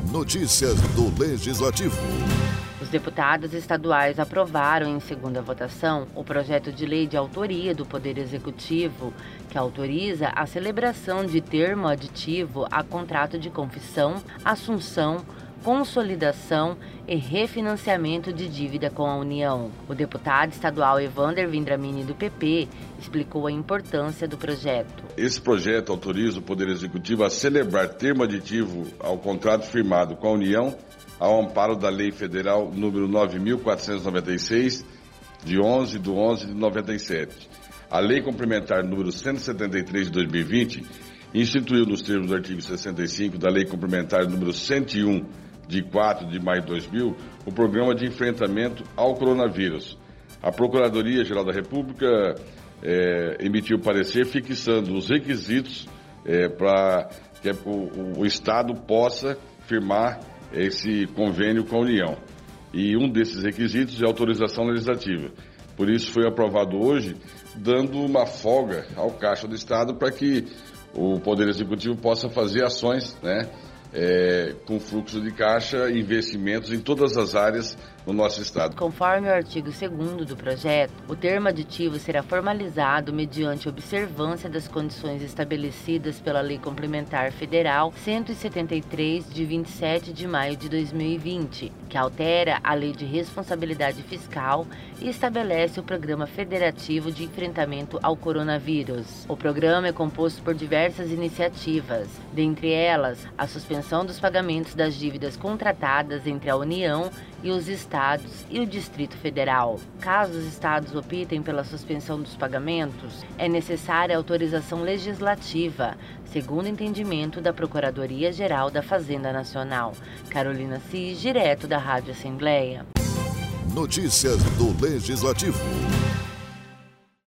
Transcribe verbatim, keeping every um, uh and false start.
Notícias do Legislativo. Os deputados estaduais aprovaram em segunda votação o projeto de lei de autoria do Poder Executivo, que autoriza a celebração de termo aditivo a contrato de confissão, assunção, consolidação e refinanciamento de dívida com a União. O deputado estadual Evander Vindramini, do P P, explicou a importância do projeto. Esse projeto autoriza o Poder Executivo a celebrar termo aditivo ao contrato firmado com a União ao amparo da Lei Federal número nove mil quatrocentos e noventa e seis, de onze de onze de noventa e sete. A Lei Complementar número cento e setenta e três de dois mil e vinte instituiu nos termos do artigo sessenta e cinco da Lei Complementar número cento e um de quatro de maio de dois mil, o Programa de Enfrentamento ao Coronavírus. A Procuradoria-Geral da República é, emitiu parecer fixando os requisitos é, para que o, o Estado possa firmar esse convênio com a União. E um desses requisitos é a autorização legislativa. Por isso foi aprovado hoje, dando uma folga ao Caixa do Estado para que o Poder Executivo possa fazer ações, né, é, com fluxo de caixa e investimentos em todas as áreas no nosso Estado. Conforme o artigo segundo do projeto, o termo aditivo será formalizado mediante observância das condições estabelecidas pela Lei Complementar Federal cento e setenta e três, de vinte e sete de maio de dois mil e vinte, que altera a Lei de Responsabilidade Fiscal e estabelece o Programa Federativo de Enfrentamento ao Coronavírus. O programa é composto por diversas iniciativas, dentre elas a suspensão dos pagamentos das dívidas contratadas entre a União e os estados e o Distrito Federal. Caso os estados optem pela suspensão dos pagamentos, é necessária autorização legislativa, segundo o entendimento da Procuradoria-Geral da Fazenda Nacional. Carolina Cis, direto da Rádio Assembleia. Notícias do Legislativo.